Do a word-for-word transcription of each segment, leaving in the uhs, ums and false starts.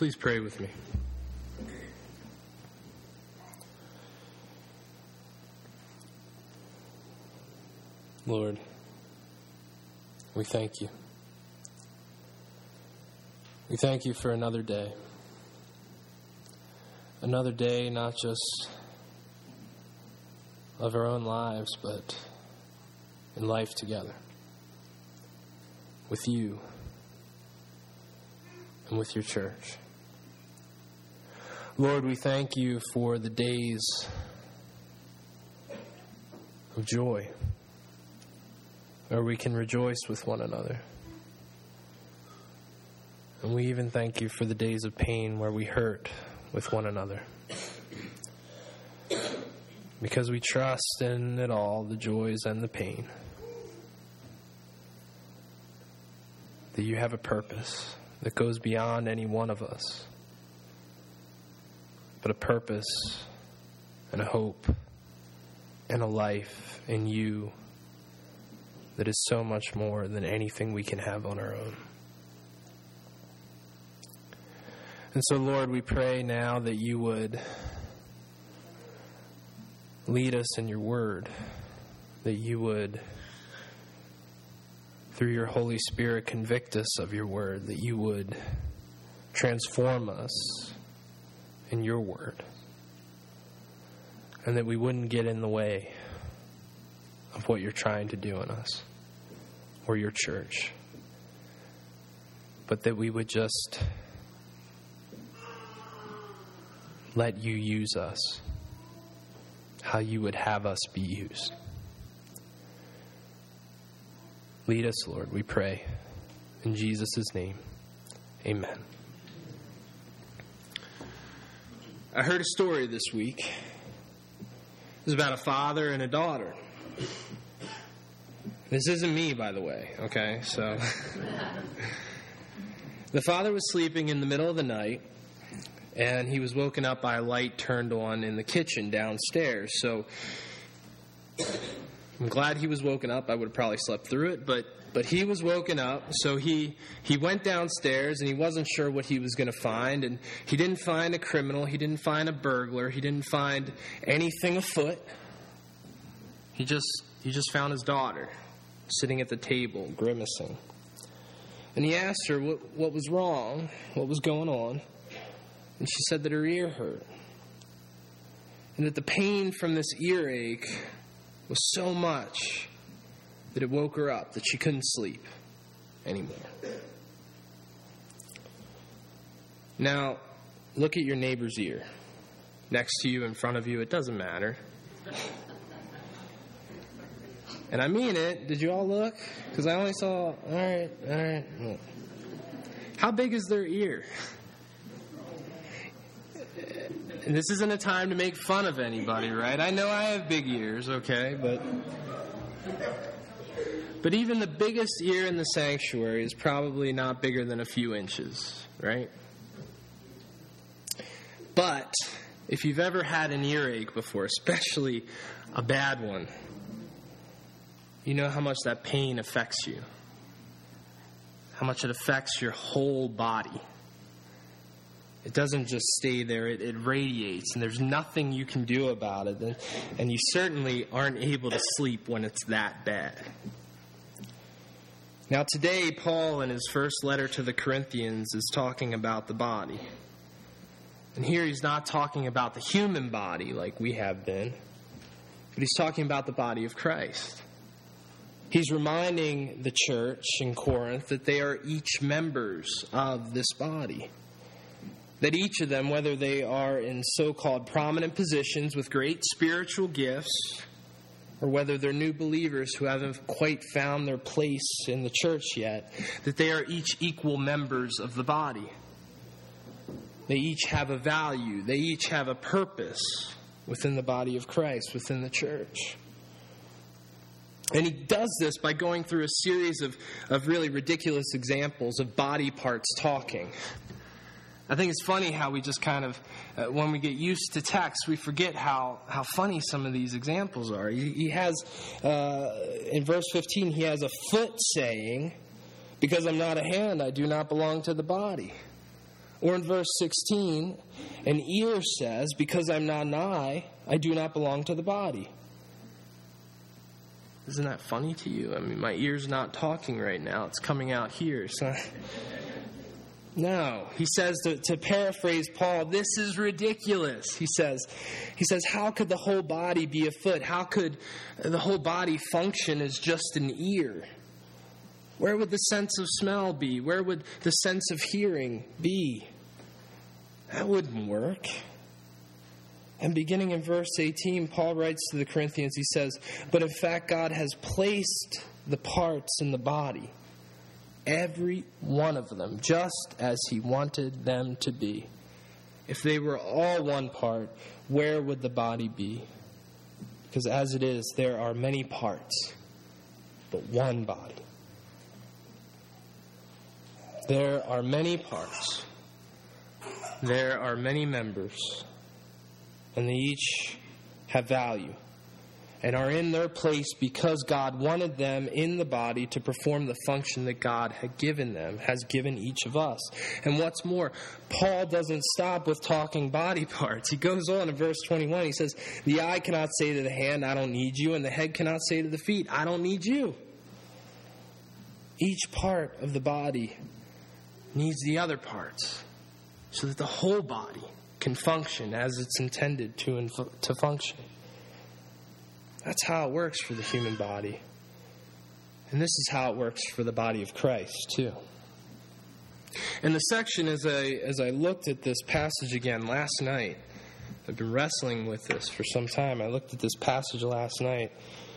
Please pray with me. Lord, we thank you. We thank you for another day. Another day not just of our own lives, but in life together. With you and with your church. Lord, we thank you for the days of joy, where we can rejoice with one another. And we even thank you for the days of pain where we hurt with one another. Because we trust in it all, the joys and the pain, that you have a purpose that goes beyond any one of us, but a purpose and a hope and a life in you that is so much more than anything we can have on our own. And so, Lord, we pray now that you would lead us in your word, that you would, through your Holy Spirit, convict us of your word, that you would transform us in your word, and that we wouldn't get in the way of what you're trying to do in us or your church, but that we would just let you use us how you would have us be used. Lead us, Lord, we pray. In Jesus' name, amen. I heard a story this week. It was about a father and a daughter. This isn't me, by the way, okay? So, the father was sleeping in the middle of the night, and he was woken up by a light turned on in the kitchen downstairs. So, I'm glad he was woken up. I would have probably slept through it, but but he was woken up. So he, he went downstairs, and he wasn't sure what he was going to find. And he didn't find a criminal. He didn't find a burglar. He didn't find anything afoot. He just he just found his daughter sitting at the table, grimacing. And he asked her what what was wrong, what was going on. And she said that her ear hurt. And that the pain from this earache was so much that it woke her up, that she couldn't sleep anymore. Now, look at your neighbor's ear. Next to you, in front of you, it doesn't matter. And I mean it. Did you all look? Because I only saw, all right, all right. How big is their ear? And this isn't a time to make fun of anybody, right? I know I have big ears, okay, but but even the biggest ear in the sanctuary is probably not bigger than a few inches, right? But if you've ever had an earache before, especially a bad one, you know how much that pain affects you, how much it affects your whole body. It doesn't just stay there. It, it radiates, and there's nothing you can do about it. And, and you certainly aren't able to sleep when it's that bad. Now, today, Paul, in his first letter to the Corinthians, is talking about the body. And here he's not talking about the human body like we have been, but he's talking about the body of Christ. He's reminding the church in Corinth that they are each members of this body. That each of them, whether they are in so-called prominent positions with great spiritual gifts, or whether they're new believers who haven't quite found their place in the church yet, that they are each equal members of the body. They each have a value. They each have a purpose within the body of Christ, within the church. And he does this by going through a series of, of really ridiculous examples of body parts talking. I think it's funny how we just kind of, uh, when we get used to text, we forget how, how funny some of these examples are. He, he has, uh, in verse fifteen, he has a foot saying, because I'm not a hand, I do not belong to the body. Or in verse sixteen, an ear says, because I'm not an eye, I do not belong to the body. Isn't that funny to you? I mean, my ear's not talking right now. It's coming out here. So, no. He says, to, to paraphrase Paul, this is ridiculous. He says, he says, how could the whole body be a foot? How could the whole body function as just an ear? Where would the sense of smell be? Where would the sense of hearing be? That wouldn't work. And beginning in verse eighteen, Paul writes to the Corinthians, he says, but in fact God has placed the parts in the body, every one of them, just as he wanted them to be. If they were all one part, where would the body be? Because as it is, there are many parts, but one body. There are many parts. There are many members. And they each have value and are in their place because God wanted them in the body to perform the function that God had given them, has given each of us. And what's more, Paul doesn't stop with talking body parts. He goes on in verse twenty-one. He says, the eye cannot say to the hand, I don't need you, and the head cannot say to the feet, I don't need you. Each part of the body needs the other parts so that the whole body can function as it's intended to inf- to function. That's how it works for the human body. And this is how it works for the body of Christ, too. In the section, as I, as I looked at this passage again last night, I've been wrestling with this for some time. I looked at this passage last night,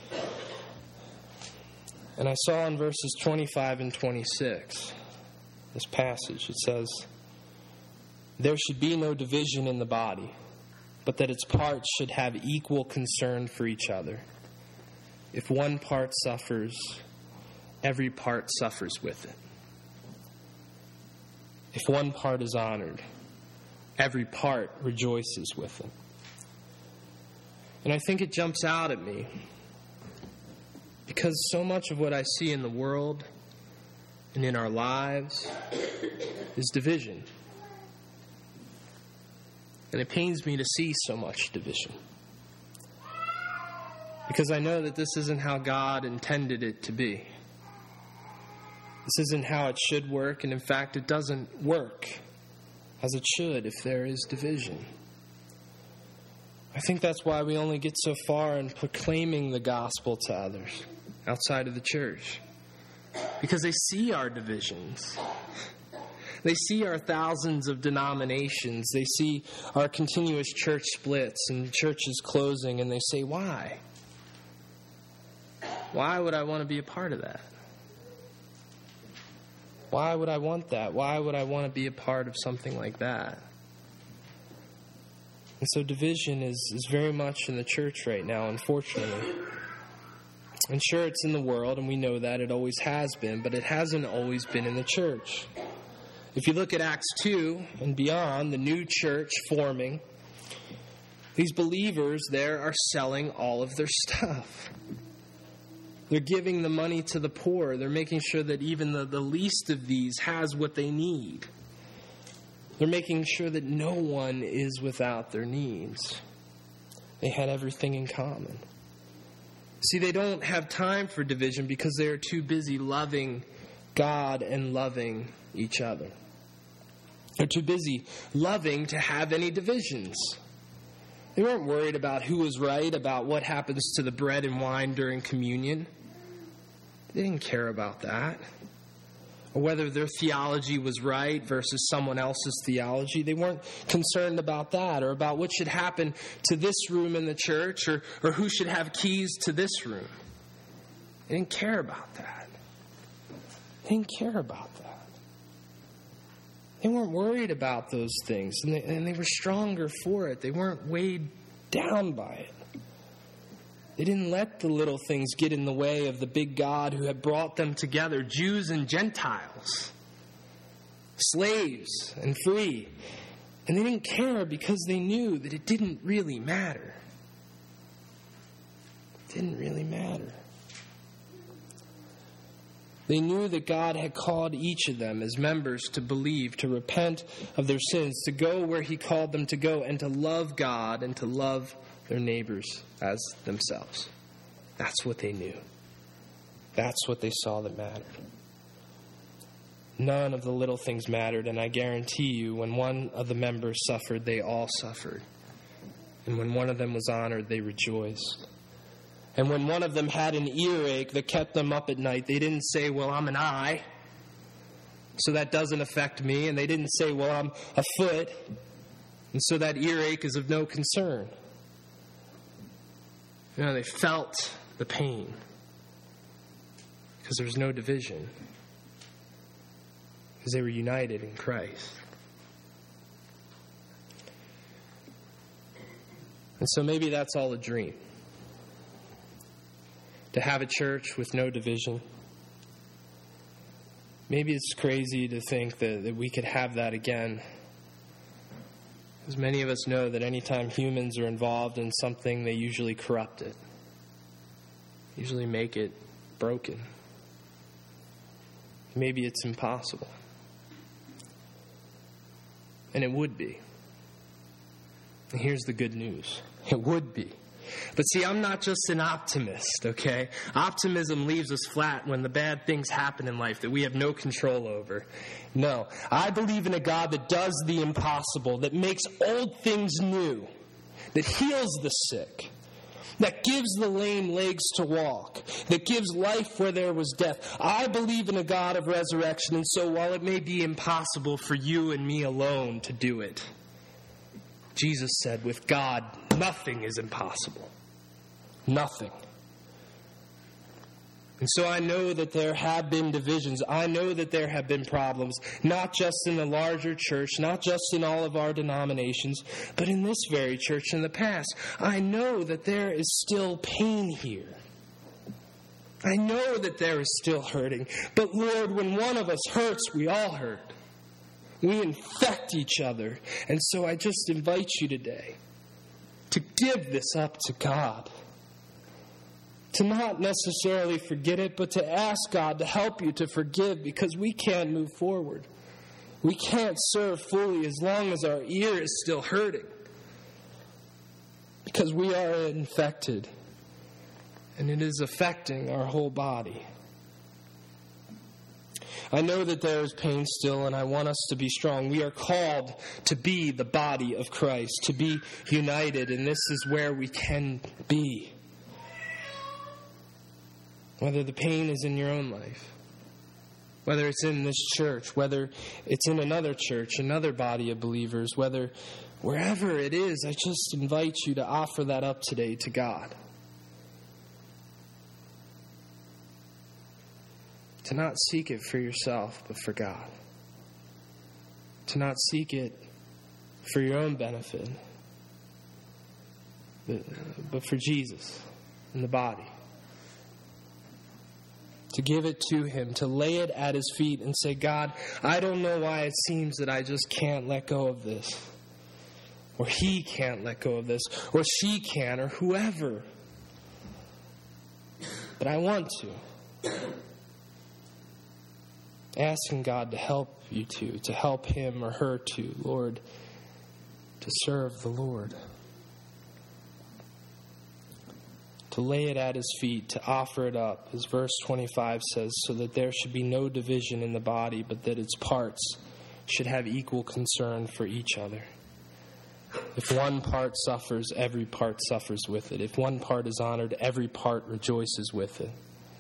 and I saw in verses twenty-five and twenty-six, this passage, it says, there should be no division in the body, but that its parts should have equal concern for each other. If one part suffers, every part suffers with it. If one part is honored, every part rejoices with it. And I think it jumps out at me because so much of what I see in the world and in our lives is division. And it pains me to see so much division. Because I know that this isn't how God intended it to be. This isn't how it should work, and in fact, it doesn't work as it should if there is division. I think that's why we only get so far in proclaiming the gospel to others outside of the church. Because they see our divisions. They see our thousands of denominations. They see our continuous church splits and churches closing, and they say, why? Why would I want to be a part of that? Why would I want that? Why would I want to be a part of something like that? And so division is, is very much in the church right now, unfortunately. And sure, it's in the world, and we know that. It always has been, but it hasn't always been in the church. If you look at Acts two and beyond, the new church forming, these believers there are selling all of their stuff. They're giving the money to the poor. They're making sure that even the, the least of these has what they need. They're making sure that no one is without their needs. They had everything in common. See, they don't have time for division because they are too busy loving God and loving each other. They're too busy loving to have any divisions. They weren't worried about who was right, about what happens to the bread and wine during communion. They didn't care about that. Or whether their theology was right versus someone else's theology. They weren't concerned about that, or about what should happen to this room in the church, or, or who should have keys to this room. They didn't care about that. They didn't care about that. They weren't worried about those things, and they, and they were stronger for it. They weren't weighed down by it. They didn't let the little things get in the way of the big God who had brought them together, Jews and Gentiles, slaves and free. And they didn't care because they knew that it didn't really matter. It didn't really matter. They knew that God had called each of them as members to believe, to repent of their sins, to go where he called them to go, and to love God and to love their neighbors as themselves. That's what they knew. That's what they saw that mattered. None of the little things mattered, and I guarantee you, when one of the members suffered, they all suffered. And when one of them was honored, they rejoiced. And when one of them had an earache that kept them up at night, they didn't say, well, I'm an eye, so that doesn't affect me. And they didn't say, well, I'm a foot, and so that earache is of no concern. You know, they felt the pain because there was no division, because they were united in Christ. And so maybe that's all a dream. To have a church with no division. Maybe it's crazy to think that, that we could have that again. Because many of us know that anytime humans are involved in something, they usually corrupt it. Usually make it broken. Maybe it's impossible. And it would be. And here's the good news. It would be. But see, I'm not just an optimist, okay? Optimism leaves us flat when the bad things happen in life that we have no control over. No, I believe in a God that does the impossible, that makes old things new, that heals the sick, that gives the lame legs to walk, that gives life where there was death. I believe in a God of resurrection, and so while it may be impossible for you and me alone to do it, Jesus said, with God, nothing is impossible. Nothing. And so I know that there have been divisions. I know that there have been problems, not just in the larger church, not just in all of our denominations, but in this very church in the past. I know that there is still pain here. I know that there is still hurting. But Lord, when one of us hurts, we all hurt. We infect each other. And so I just invite you today to give this up to God. To not necessarily forget it, but to ask God to help you to forgive, because we can't move forward. We can't serve fully as long as our ear is still hurting. Because we are infected. And it is affecting our whole body. I know that there is pain still, and I want us to be strong. We are called to be the body of Christ, to be united, and this is where we can be. Whether the pain is in your own life, whether it's in this church, whether it's in another church, another body of believers, whether wherever it is, I just invite you to offer that up today to God. To not seek it for yourself, but for God. To not seek it for your own benefit, but, but for Jesus and the body. To give it to Him, to lay it at His feet and say, God, I don't know why it seems that I just can't let go of this. Or he can't let go of this. Or she can, or whoever. But I want to. Asking God to help you to, to help him or her to, Lord, to serve the Lord. To lay it at His feet, to offer it up, as verse twenty-five says, so that there should be no division in the body, but that its parts should have equal concern for each other. If one part suffers, every part suffers with it. If one part is honored, every part rejoices with it.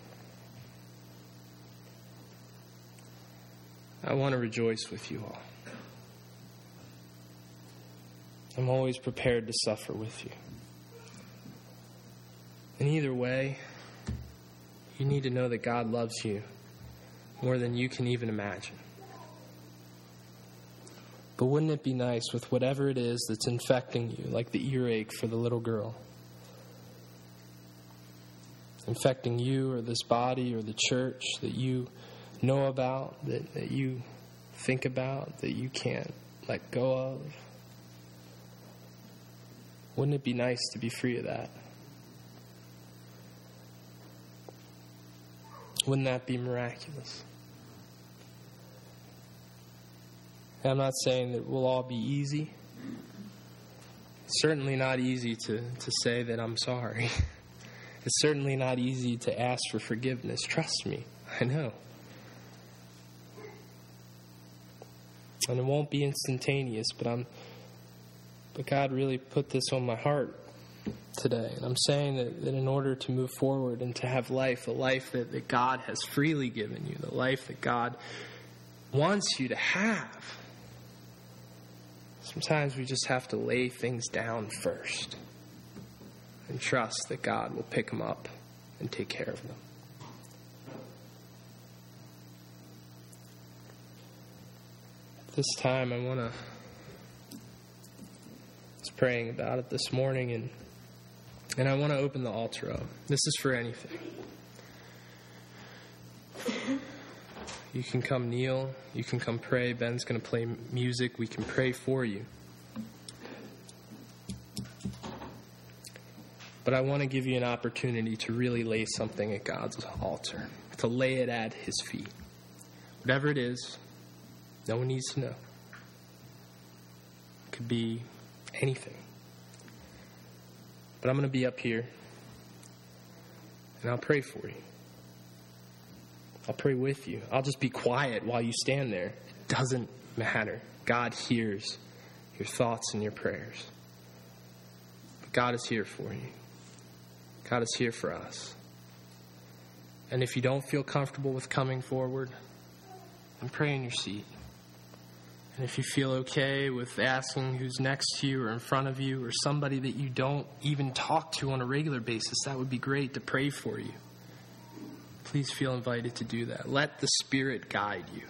I want to rejoice with you all. I'm always prepared to suffer with you. And either way, you need to know that God loves you more than you can even imagine. But wouldn't it be nice with whatever it is that's infecting you, like the earache for the little girl, infecting you or this body or the church that you know about, that, that you think about, that you can't let go of? Wouldn't it be nice to be free of that? Wouldn't that be miraculous? And I'm not saying that we'll all be easy. It's certainly not easy to, to say that I'm sorry. It's certainly not easy to ask for forgiveness. Trust me, I know. And it won't be instantaneous, but I'm but God really put this on my heart today. And I'm saying that, that in order to move forward and to have life, a life that, that God has freely given you, the life that God wants you to have, sometimes we just have to lay things down first and trust that God will pick them up and take care of them. At this time, I want to... I was praying about it this morning, and and I want to open the altar up. This is for anything. You can come kneel. You can come pray. Ben's going to play music. We can pray for you. But I want to give you an opportunity to really lay something at God's altar, to lay it at His feet. Whatever it is, no one needs to know. It could be anything. But I'm going to be up here, and I'll pray for you. I'll pray with you. I'll just be quiet while you stand there. It doesn't matter. God hears your thoughts and your prayers. But God is here for you. God is here for us. And if you don't feel comfortable with coming forward, then pray in your seat. And if you feel okay with asking who's next to you or in front of you or somebody that you don't even talk to on a regular basis, that would be great to pray for you. Please feel invited to do that. Let the Spirit guide you.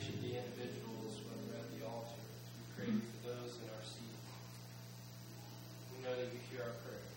should be individuals when we're at the altar. We pray for those in our seat. We know that you hear our prayers.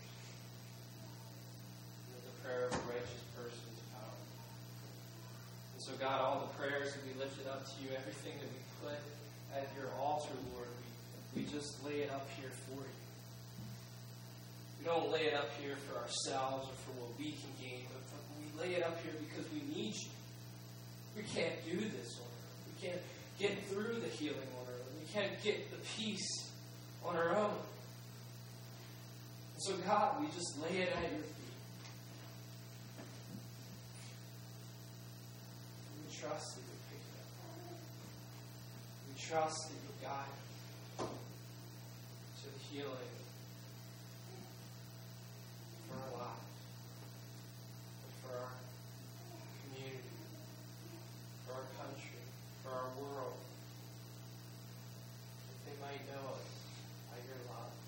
That the prayer of a righteous person is powerful. And so, God, all the prayers that we lifted up to you, everything that we put at your altar, Lord, we, we just lay it up here for you. We don't lay it up here for ourselves or for what we can gain, but for, we lay it up here because we need you. We can't do this on our own. We can't get through the healing on our own. We can't get the peace on our own. And so, God, we just lay it at your feet. We trust that you pick it up. We trust that you guide to the healing for our lives, for our community, for our country, for our world, that they might know us by your love.